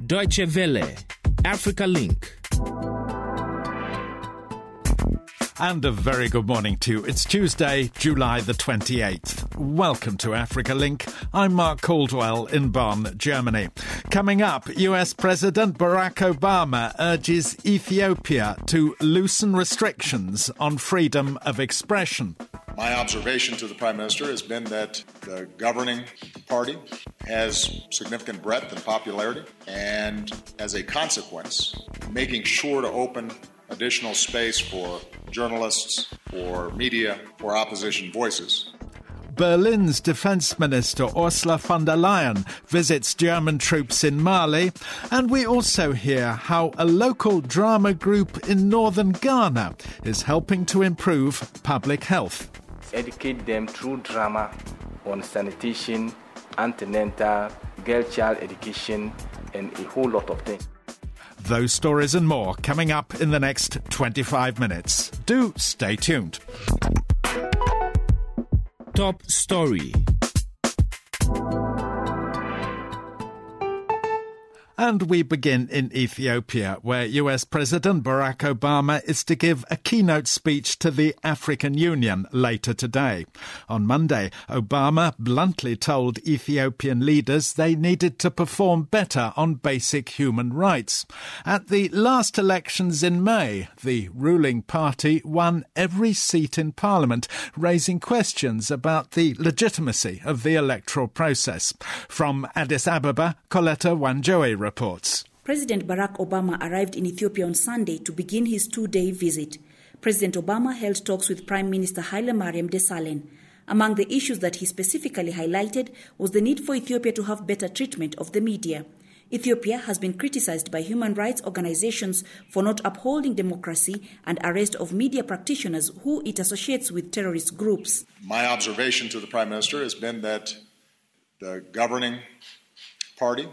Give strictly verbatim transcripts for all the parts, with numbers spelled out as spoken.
Deutsche Welle, Africa Link. And a very good morning to you. It's Tuesday, July the twenty-eighth. Welcome to Africa Link. I'm Mark Caldwell in Bonn, Germany. Coming up, U S President Barack Obama urges Ethiopia to loosen restrictions on freedom of expression. My observation to the Prime Minister has been that the governing party has significant breadth and popularity, and as a consequence, making sure to open additional space for journalists, for media, for opposition voices. Berlin's Defence Minister Ursula von der Leyen visits German troops in Mali, and we also hear how a local drama group in northern Ghana is helping to improve public health. Educate them through drama on sanitation, antenatal, girl-child education, and a whole lot of things. Those stories and more coming up in the next twenty-five minutes. Do stay tuned. Top story. And we begin in Ethiopia, where U S President Barack Obama is to give a keynote speech to the African Union later today. On Monday, Obama bluntly told Ethiopian leaders they needed to perform better on basic human rights. At the last elections in May, the ruling party won every seat in parliament, raising questions about the legitimacy of the electoral process. From Addis Ababa, Coletta Wanjoe reports. President Barack Obama arrived in Ethiopia on Sunday to begin his two-day visit. President Obama held talks with Prime Minister Haile Mariam Desalegn. Among the issues that he specifically highlighted was the need for Ethiopia to have better treatment of the media. Ethiopia has been criticized by human rights organizations for not upholding democracy and arrest of media practitioners who it associates with terrorist groups. My observation to the Prime Minister has been that the governing party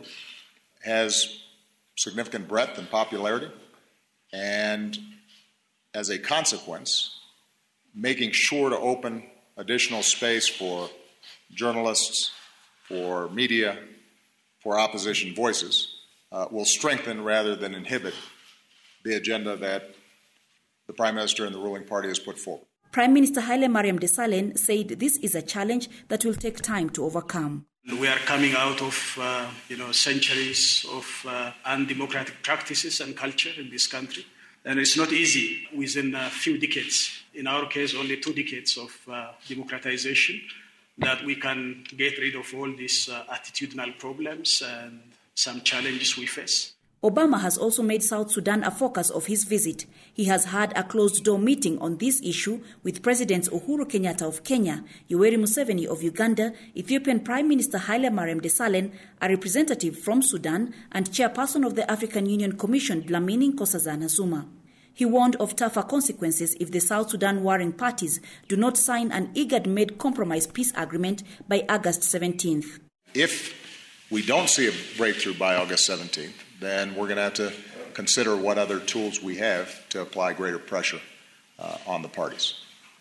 has significant breadth and popularity, and as a consequence, making sure to open additional space for journalists, for media, for opposition voices uh, will strengthen rather than inhibit the agenda that the Prime Minister and the ruling party has put forward. Prime Minister Haile Mariam Desalegn said this is a challenge that will take time to overcome. We are coming out of, uh, you know, centuries of uh, undemocratic practices and culture in this country. And it's not easy within a few decades, in our case, only two decades of uh, democratization, that we can get rid of all these uh, attitudinal problems and some challenges we face. Obama has also made South Sudan a focus of his visit. He has had a closed-door meeting on this issue with Presidents Uhuru Kenyatta of Kenya, Yoweri Museveni of Uganda, Ethiopian Prime Minister Haile Mariam Desalegn, a representative from Sudan, and chairperson of the African Union Commission, Dlamini Nkosazana Zuma. He warned of tougher consequences if the South Sudan warring parties do not sign an IGAD-made compromise peace agreement by August seventeenth. If we don't see a breakthrough by August seventeenth, then we're going to have to consider what other tools we have to apply greater pressure uh, on the parties.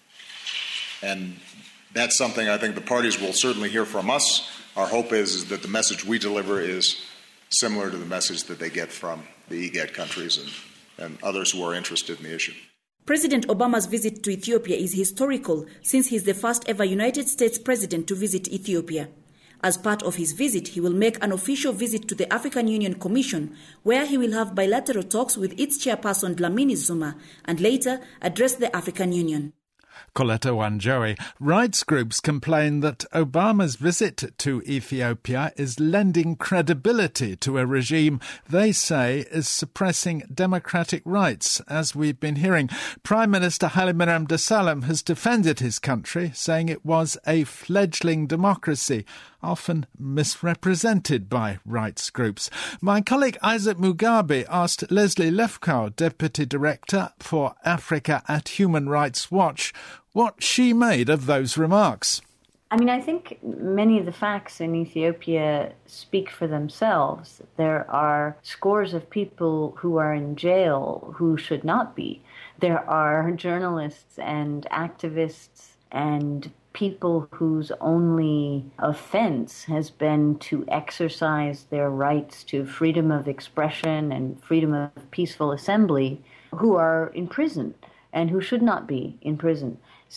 And that's something I think the parties will certainly hear from us. Our hope is, is that the message we deliver is similar to the message that they get from the IGAD countries and, and others who are interested in the issue. President Obama's visit to Ethiopia is historical since he's the first ever United States president to visit Ethiopia. As part of his visit, he will make an official visit to the African Union Commission, where he will have bilateral talks with its chairperson Dlamini Zuma and later address the African Union. Coletta Wanjoe. Rights groups complain that Obama's visit to Ethiopia is lending credibility to a regime they say is suppressing democratic rights. As we've been hearing, Prime Minister Haile Mariam Desalegn has defended his country, saying it was a fledgling democracy, often misrepresented by rights groups. My colleague Isaac Mugabe asked Leslie Lefkow, Deputy Director for Africa at Human Rights Watch, what she made of those remarks. I mean, I think many of the facts in Ethiopia speak for themselves. There are scores of people who are in jail who should not be. There are journalists and activists and people whose only offense has been to exercise their rights to freedom of expression and freedom of peaceful assembly who are in prison and who should not be in prison.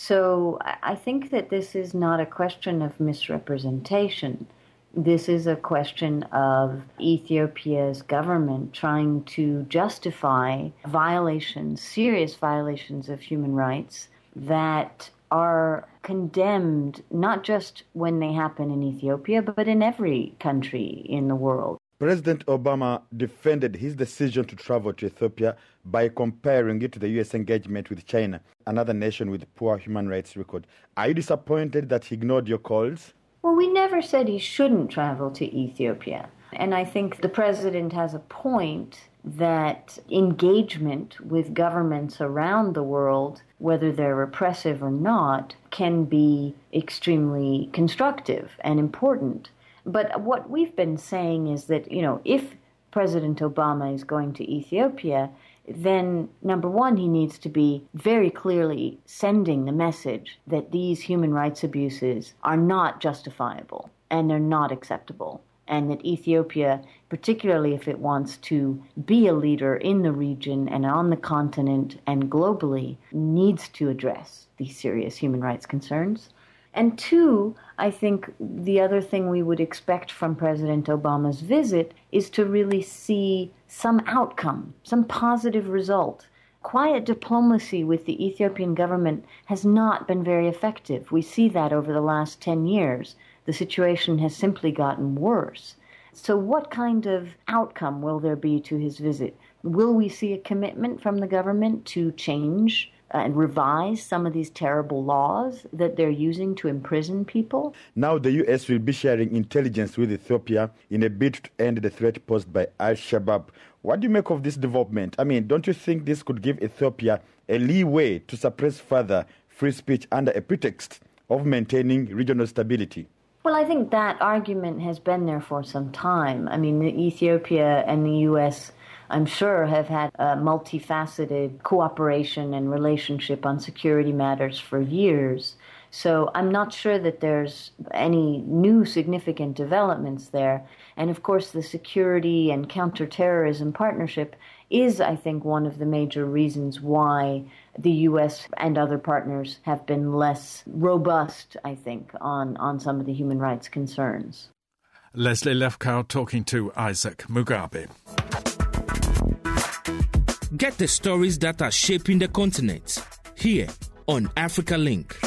So I think that this is not a question of misrepresentation. This is a question of Ethiopia's government trying to justify violations, serious violations of human rights that are condemned not just when they happen in Ethiopia, but in every country in the world. President Obama defended his decision to travel to Ethiopia by comparing it to the U S engagement with China, another nation with poor human rights record. Are you disappointed that he ignored your calls? Well, we never said he shouldn't travel to Ethiopia. And I think the president has a point that engagement with governments around the world, whether they're repressive or not, can be extremely constructive and important. But what we've been saying is that, you know, if President Obama is going to Ethiopia, then, number one, he needs to be very clearly sending the message that these human rights abuses are not justifiable and they're not acceptable, and that Ethiopia, particularly if it wants to be a leader in the region and on the continent and globally, needs to address these serious human rights concerns. And two, I think the other thing we would expect from President Obama's visit is to really see some outcome, some positive result. Quiet diplomacy with the Ethiopian government has not been very effective. We see that over the last ten years. The situation has simply gotten worse. So what kind of outcome will there be to his visit? Will we see a commitment from the government to change and revise some of these terrible laws that they're using to imprison people? Now the U S will be sharing intelligence with Ethiopia in a bid to end the threat posed by Al-Shabaab. What do you make of this development? I mean, don't you think this could give Ethiopia a leeway to suppress further free speech under a pretext of maintaining regional stability? Well, I think that argument has been there for some time. I mean, Ethiopia and the U S, I'm sure, have had a multifaceted cooperation and relationship on security matters for years. So I'm not sure that there's any new significant developments there. And of course, the security and counterterrorism partnership is, I think, one of the major reasons why the U S and other partners have been less robust, I think, on, on some of the human rights concerns. Leslie Lefkow talking to Isaac Mugabe. Get the stories that are shaping the continent here on Africa Link.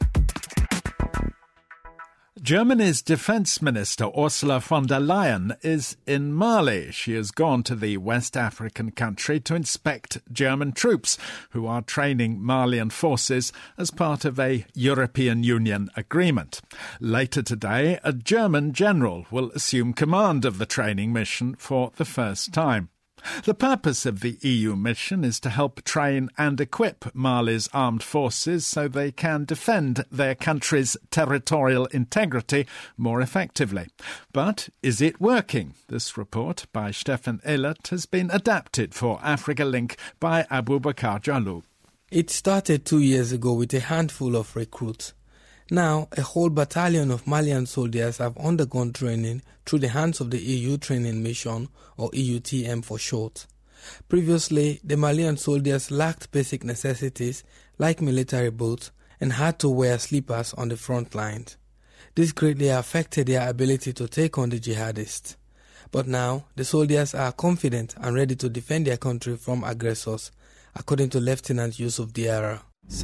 Germany's Defence Minister Ursula von der Leyen is in Mali. She has gone to the West African country to inspect German troops who are training Malian forces as part of a European Union agreement. Later today, a German general will assume command of the training mission for the first time. The purpose of the E U mission is to help train and equip Mali's armed forces so they can defend their country's territorial integrity more effectively. But is it working? This report by Stefan Ehlert has been adapted for Africa Link by Abubakar Jalou. It started two years ago with a handful of recruits. Now, a whole battalion of Malian soldiers have undergone training through the hands of the E U Training Mission, or E U T M for short. Previously, the Malian soldiers lacked basic necessities like military boots and had to wear sleepers on the front lines. This greatly affected their ability to take on the jihadists. But now, the soldiers are confident and ready to defend their country from aggressors, according to Lieutenant Yusuf Diarra.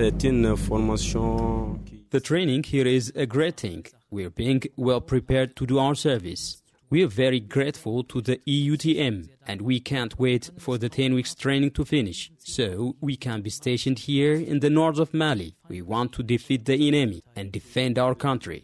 The training here is a great thing. We're being well prepared to do our service. We are very grateful to the E U T M, and we can't wait for the ten weeks training to finish, so we can be stationed here in the north of Mali. We want to defeat the enemy and defend our country.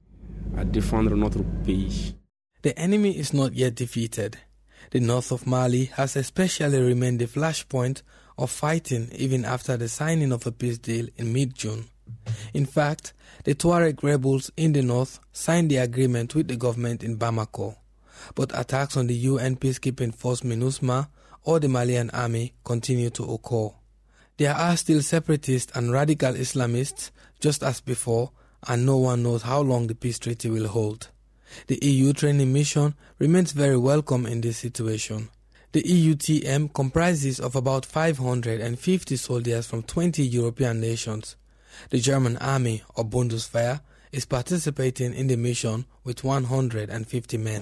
The enemy is not yet defeated. The north of Mali has especially remained the flashpoint of fighting even after the signing of a peace deal in mid-June. In fact, the Tuareg rebels in the north signed the agreement with the government in Bamako, but attacks on the U N peacekeeping force MINUSMA or the Malian army continue to occur. There are still separatists and radical Islamists, just as before, and no one knows how long the peace treaty will hold. The E U training mission remains very welcome in this situation. The E U T M comprises of about five hundred fifty soldiers from twenty European nations. The German army, or Bundeswehr, is participating in the mission with one hundred fifty men.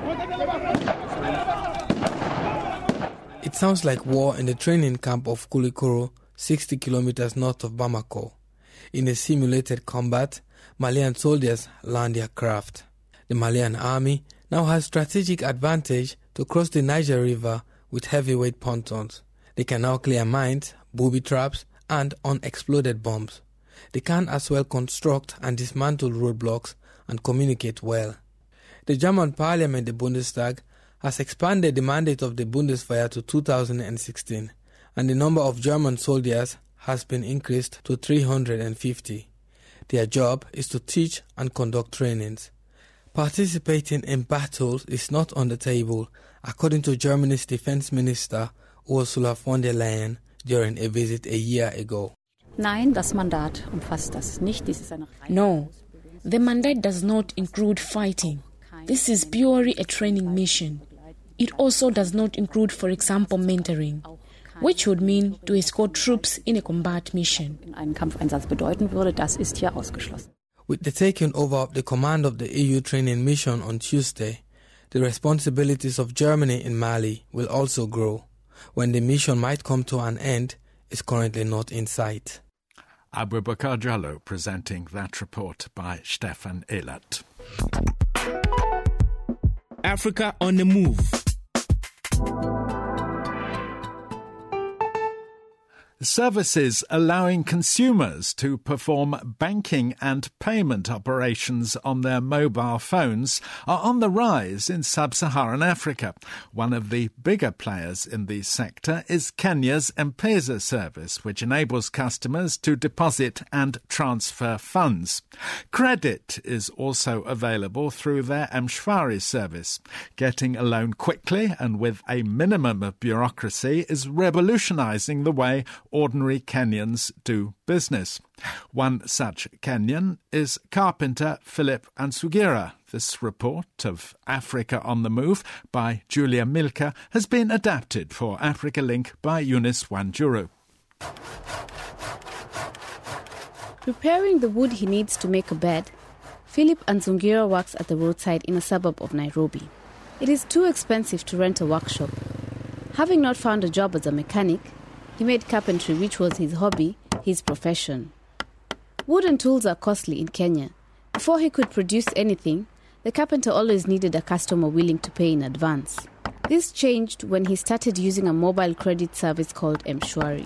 It sounds like war in the training camp of Koulikoro, sixty kilometers north of Bamako. In a simulated combat, Malian soldiers learn their craft. The Malian army now has strategic advantage to cross the Niger River with heavyweight pontoons. They can now clear mines, booby traps, and unexploded bombs. They can as well construct and dismantle roadblocks and communicate well. The German parliament, the Bundestag, has expanded the mandate of the Bundeswehr to two thousand sixteen, and the number of German soldiers has been increased to three hundred fifty. Their job is to teach and conduct trainings. Participating in battles is not on the table, according to Germany's defense minister Ursula von der Leyen during a visit a year ago. Nein, das Mandat umfasst das nicht. Dies ist eine No, the mandate does not include fighting. This is purely a training mission. It also does not include, for example, mentoring, which would mean to escort troops in a combat mission. Einen Kampfeinsatz bedeuten würde, das ist hier ausgeschlossen. With the taking over of the command of the E U training mission on Tuesday, the responsibilities of Germany in Mali will also grow. When the mission might come to an end is currently not in sight. Abubakar Jallo presenting that report by Stefan Ehlert. Africa on the Move. Services allowing consumers to perform banking and payment operations on their mobile phones are on the rise in sub-Saharan Africa. One of the bigger players in the sector is Kenya's M-Pesa service, which enables customers to deposit and transfer funds. Credit is also available through their M-Shwari service. Getting a loan quickly and with a minimum of bureaucracy is revolutionizing the way ordinary Kenyans do business. One such Kenyan is carpenter Philip Ansugira. This report of Africa on the Move by Julia Milka has been adapted for Africa Link by Eunice Wanjuru. Preparing the wood he needs to make a bed, Philip Ansungira works at the roadside in a suburb of Nairobi. It is too expensive to rent a workshop. Having not found a job as a mechanic, he made carpentry, which was his hobby, his profession. Wooden tools are costly in Kenya. Before he could produce anything, the carpenter always needed a customer willing to pay in advance. This changed when he started using a mobile credit service called M-Shwari.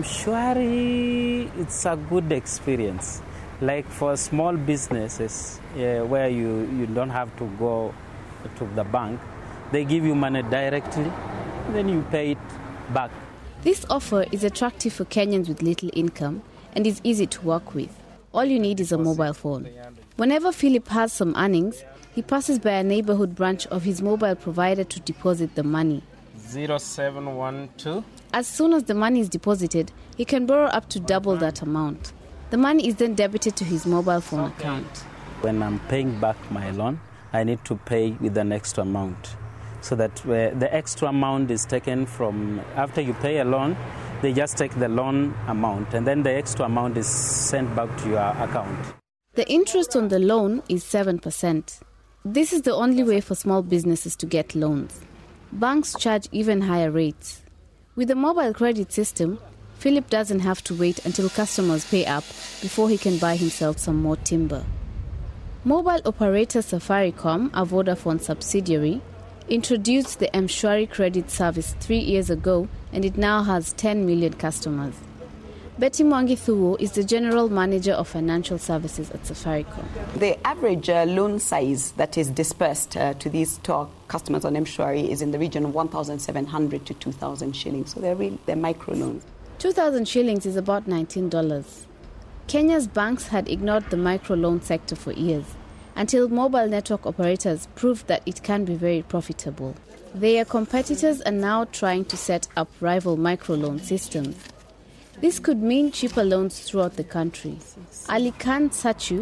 M-Shwari, it's a good experience. Like for small businesses uh, where you, you don't have to go to the bank, they give you money directly, then you pay it back. This offer is attractive for Kenyans with little income and is easy to work with. All you need is a mobile phone. Whenever Philip has some earnings, he passes by a neighborhood branch of his mobile provider to deposit the money. zero seven one two As soon as the money is deposited, he can borrow up to double that amount. The money is then debited to his mobile phone account. When I'm paying back my loan, I need to pay with the next amount. So that uh, the extra amount is taken from, after you pay a loan, they just take the loan amount and then the extra amount is sent back to your account. The interest on the loan is seven percent. This is the only way for small businesses to get loans. Banks charge even higher rates. With the mobile credit system, Philip doesn't have to wait until customers pay up before he can buy himself some more timber. Mobile operator Safaricom, a Vodafone subsidiary, introduced the M-Shwari credit service three years ago, and it now has ten million customers. Betty Mwangi Thuo is the General Manager of Financial Services at Safaricom. The average uh, loan size that is dispersed uh, to these to our customers on M-Shwari is in the region of one thousand seven hundred to two thousand shillings. So they're, really, they're micro loans. two thousand shillings is about nineteen dollars. Kenya's banks had ignored the micro loan sector for years, until mobile network operators proved that it can be very profitable. Their competitors are now trying to set up rival microloan systems. This could mean cheaper loans throughout the country. Ali Khan Sachu,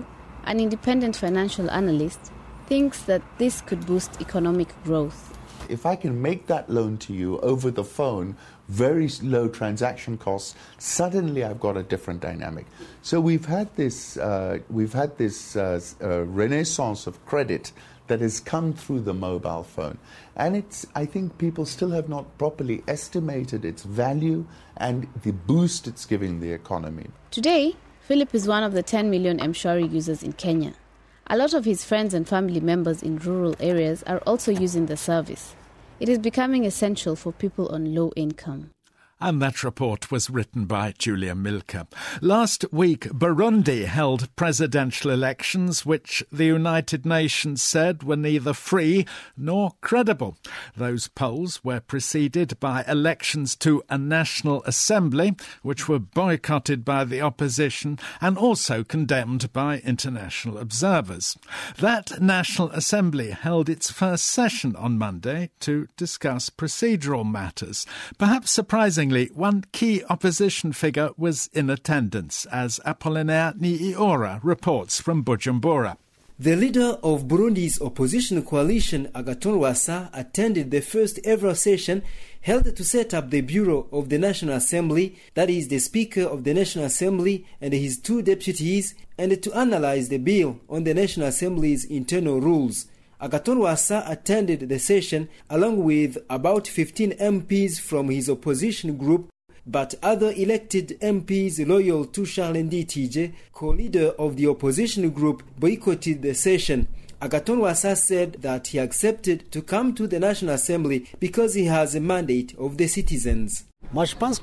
an independent financial analyst, thinks that this could boost economic growth. If I can make that loan to you over the phone, very low transaction costs, suddenly I've got a different dynamic. So we've had this, uh, we've had this uh, uh, renaissance of credit that has come through the mobile phone. And it's, I think people still have not properly estimated its value and the boost it's giving the economy. Today, Philip is one of the ten million M-Shwari users in Kenya. A lot of his friends and family members in rural areas are also using the service. It is becoming essential for people on low income. And that report was written by Julia Milker. Last week, Burundi held presidential elections which the United Nations said were neither free nor credible. Those polls were preceded by elections to a National Assembly, which were boycotted by the opposition and also condemned by international observers. That National Assembly held its first session on Monday to discuss procedural matters. Perhaps surprisingly, one key opposition figure was in attendance, as Apollinaire Niiora reports from Bujumbura. The leader of Burundi's opposition coalition, Agathon Rwasa, attended the first ever session held to set up the Bureau of the National Assembly, that is, the Speaker of the National Assembly and his two deputies, and to analyze the bill on the National Assembly's internal rules. Agathon Rwasa attended the session along with about fifteen M Ps from his opposition group, but other elected M Ps loyal to Charles Nditije, co-leader of the opposition group, boycotted the session. Agathon Rwasa said that he accepted to come to the National Assembly because he has a mandate of the citizens. I thought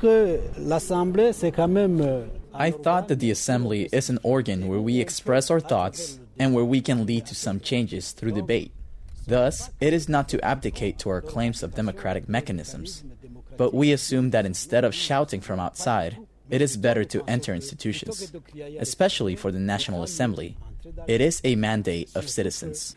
that the Assembly is an organ where we express our thoughts and where we can lead to some changes through debate. Thus, it is not to abdicate to our claims of democratic mechanisms, but we assume that instead of shouting from outside, it is better to enter institutions, especially for the National Assembly. It is a mandate of citizens.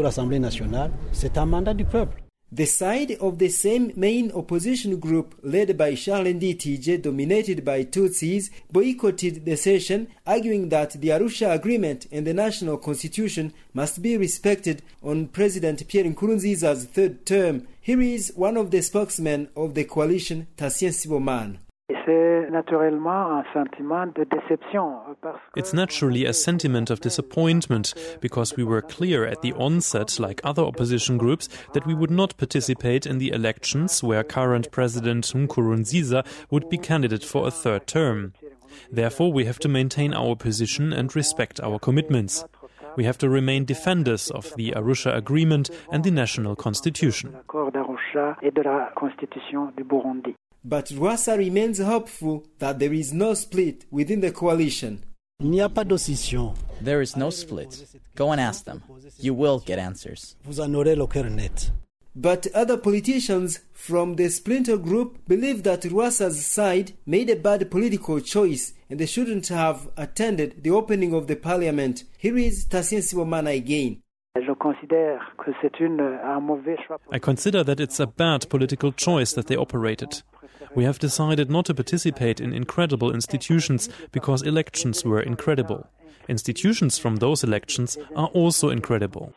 The side of the same main opposition group led by Charles Nditije, dominated by Tutsis, boycotted the session, arguing that the Arusha Agreement and the national constitution must be respected on President Pierre Nkurunziza's third term. Here is one of the spokesmen of the coalition, Tassien Sibomana. It's naturally a sentiment of disappointment because we were clear at the onset, like other opposition groups, that we would not participate in the elections where current President Nkurunziza would be candidate for a third term. Therefore, we have to maintain our position and respect our commitments. We have to remain defenders of the Arusha Agreement and the national constitution. But Rwasa remains hopeful that there is no split within the coalition. There is no split. Go and ask them. You will get answers. But other politicians from the splinter group believe that Rwasa's side made a bad political choice and they shouldn't have attended the opening of the parliament. Here is Tassien Sibomana again. I consider that it's a bad political choice that they operated. We have decided not to participate in incredible institutions because elections were incredible. Institutions from those elections are also incredible.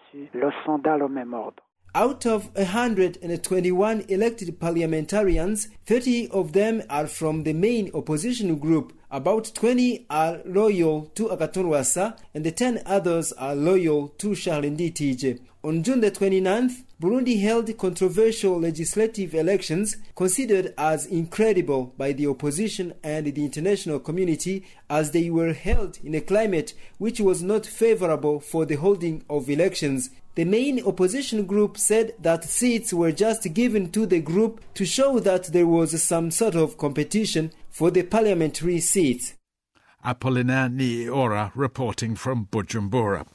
Out of one hundred twenty-one elected parliamentarians, thirty of them are from the main opposition group. About twenty are loyal to Agathon Rwasa and the ten others are loyal to Charles Nditije. On June the twenty-ninth, Burundi held controversial legislative elections considered as incredible by the opposition and the international community as they were held in a climate which was not favorable for the holding of elections. The main opposition group said that seats were just given to the group to show that there was some sort of competition for the parliamentary seats. Apollinaire Niiora reporting from Bujumbura.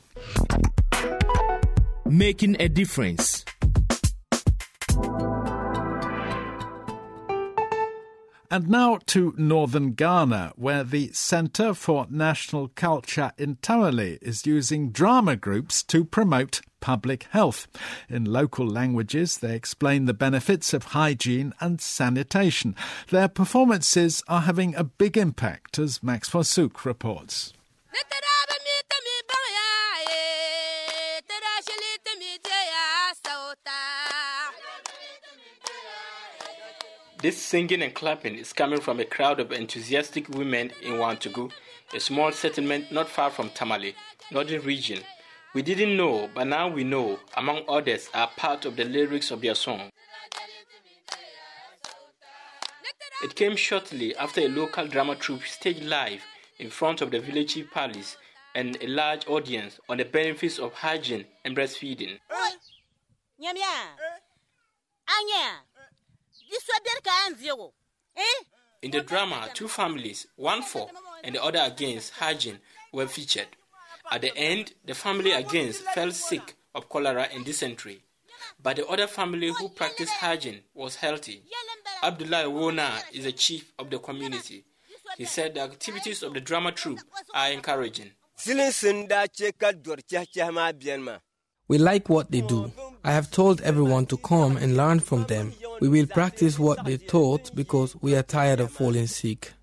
Making a difference. And now to northern Ghana, where the Centre for National Culture in Tawale is using drama groups to promote public health. In local languages, they explain the benefits of hygiene and sanitation. Their performances are having a big impact, as Max Forsuk reports. This singing and clapping is coming from a crowd of enthusiastic women in Wantugu, a small settlement not far from Tamale, Northern Region. We didn't know, but now we know, among others, are part of the lyrics of their song. It came shortly after a local drama troupe staged live in front of the village chief palace and a large audience on the benefits of hygiene and breastfeeding. In the drama, two families, one for and the other against hygiene, were featured. At the end, the family against fell sick of cholera and dysentery, but the other family who practiced hygiene was healthy. Abdullah Wona is the chief of the community. He said the activities of the drama troupe are encouraging. We like what they do. I have told everyone to come and learn from them. We will practice what they taught because we are tired of falling sick.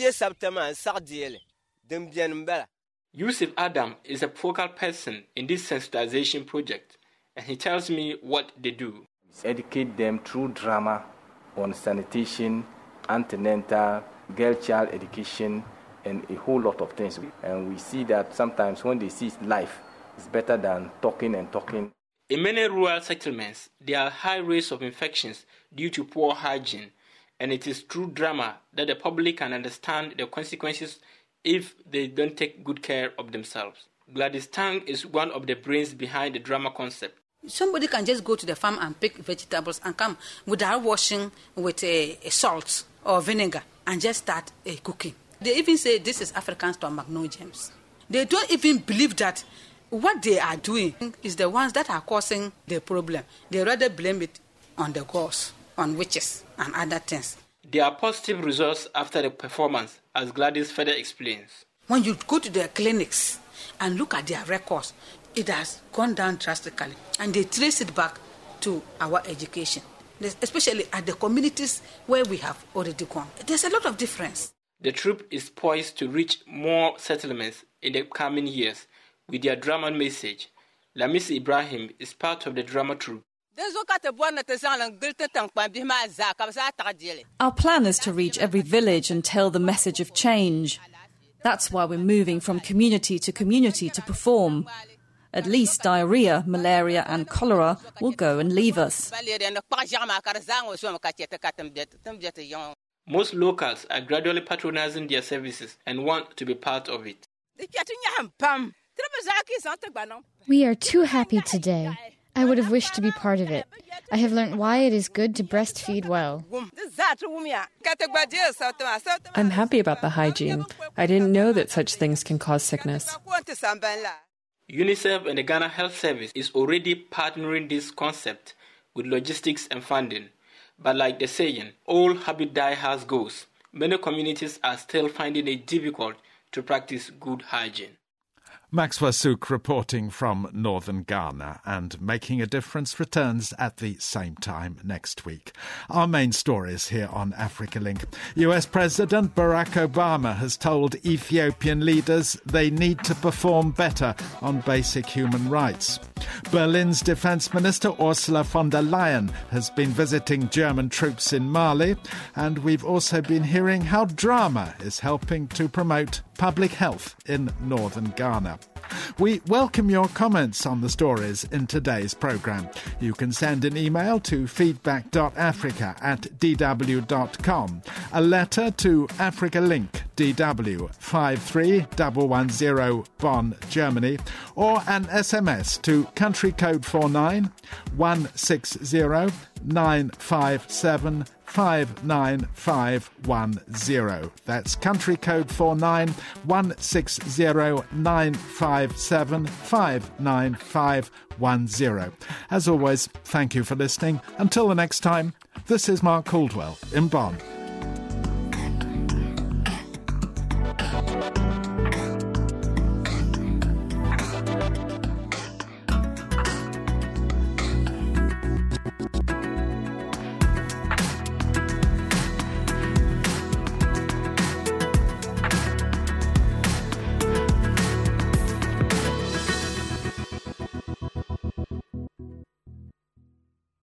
Yusuf Adam is a focal person in this sensitization project, and he tells me what they do. Educate them through drama on sanitation, antenatal, girl-child education, and a whole lot of things. And we see that sometimes when they see life, it's better than talking and talking. In many rural settlements, there are high rates of infections due to poor hygiene, and it is through drama that the public can understand the consequences if they don't take good care of themselves. Gladys Tang is one of the brains behind the drama concept. Somebody can just go to the farm and pick vegetables and come without washing with a, a salt or vinegar and just start uh, cooking. They even say this is African stomach, no germs. They don't even believe that what they are doing is the ones that are causing the problem. They rather blame it on the gods, on witches and other things. There are positive results after the performance, as Gladys further explains. When you go to their clinics and look at their records, it has gone down drastically, and they trace it back to our education, especially at the communities where we have already gone. There's a lot of difference. The troupe is poised to reach more settlements in the coming years with their drama message. Lamis Ibrahim is part of the drama troupe. Our plan is to reach every village and tell the message of change. That's why we're moving from community to community to perform. At least diarrhea, malaria and cholera will go and leave us. Most locals are gradually patronizing their services and want to be part of it. We are too happy today. I would have wished to be part of it. I have learned why it is good to breastfeed well. I'm happy about the hygiene. I didn't know that such things can cause sickness. UNICEF and the Ghana Health Service is already partnering this concept with logistics and funding. But like the saying, all habit die as goes. Many communities are still finding it difficult to practice good hygiene. Max Wasuk reporting from northern Ghana, and Making a Difference returns at the same time next week. Our main stories here on Africa Link. U S President Barack Obama has told Ethiopian leaders they need to perform better on basic human rights. Berlin's Defence Minister Ursula von der Leyen has been visiting German troops in Mali, and we've also been hearing how drama is helping to promote public health in northern Ghana. We welcome your comments on the stories in today's programme. You can send an email to feedback.africa at d w dot com, a letter to Africa Link, D W five three one one zero, Bonn, Germany, or an S M S to country code four nine one six zero nine five seven five nine five one zero. That's country code four nine one six zero nine five seven five nine five one zero. As always, thank you for listening. Until the next time, this is Mark Caldwell in Bonn.